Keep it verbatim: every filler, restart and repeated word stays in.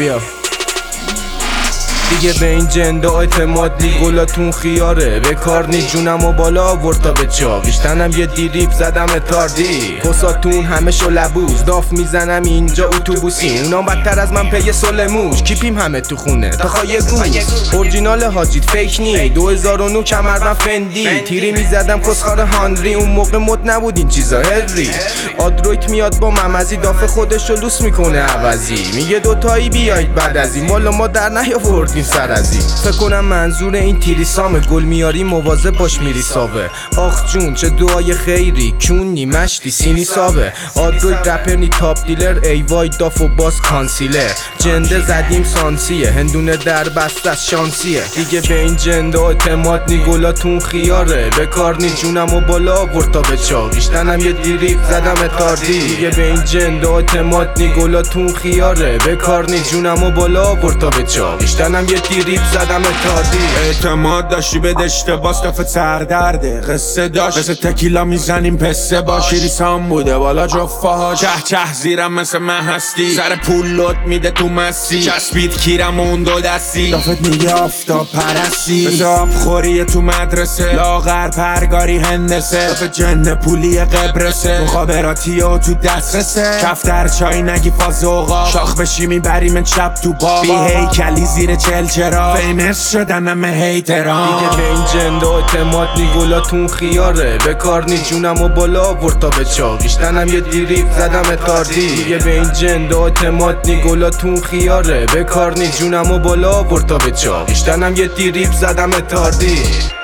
بیا دیگه به این جنده اعتماد نی، گلاتون خیاره به کار نی. جونم و بالا آورد تا به چاقیش، تنم یه دیریب زدم اتاردی. پساتون همه شو لبوز داف میزنم اینجا اتوبوسی، اونا بدتر از من پی سلموش. کیپیم همه تو خونه تا خواهی گوز، اورجینال حاجید فیک نی. دو هزار و نه کمربند فندی، تیری میزدم کسخار هانری. اون موقع مد نبود این چیزا هری. آدرویت میاد با ممزی، داف خودشو لوس میکنه عوضی. میگه دوتایی بیایید بعد از این، مال ما در نیاوردیم سر از این. فکر کنم منظور این تیریسامه، گل میاری مواظب باش میری ساوه. آخ جون چه دعای خیری، کونی مشتی سینی ساوه. آدروید رپرنی تاپ دیلر، ای وای داف و باز کانسیلر. جنده زدیم سانسیه، هندونه در بست از شانسیه. دیگه به این جنده اعتماد نی، گلاتون خیاره به کار نی. جونم و بالا آورد تا به چاقیش، تنم یه دیریب زدم اتاردی. دیگه به این جنده اعتماد نی، گلاتون خیاره به کار نی. جونم و بالا آورد تا به چاقیش، تنم یه دیریب زدم اتاردی. اعتماد داشتی به دشته باز دفعه سردرده، قصه داشت مثل تکیلا میزنیم پسه باش. شیریسان بوده بالا جفاها، چه چه زیرم مثل من هستی. سر پول لط میده تو مسی، چسبید کیرم اون دو دستی. دافت میگه آفتاب پرستی، مثل آب خوریه تو مدرسه. لاغر پرگاری هندسه، دافت جن پولی قبرسه. مخابراتی و تو دسترسه، کفتر چای نگی فاز اوقا. شاخ بشی میبریم چپ تو با، بی هیکلی زیر چل چرا. فیمس شدن همه هیتران. دیگه به این جنده اعتماد نی، گلاتون خیاره به کار نی. جونم و بالا آورد تا به چاقیش، تنم یه دیریب زدم اتاردی. دیگه به این جنده اعتماد نی، گلاتون خیاره به کار نی. جونم و بالا آورد تا به چاقیش، تنم یه دیریب زدم اتاردی.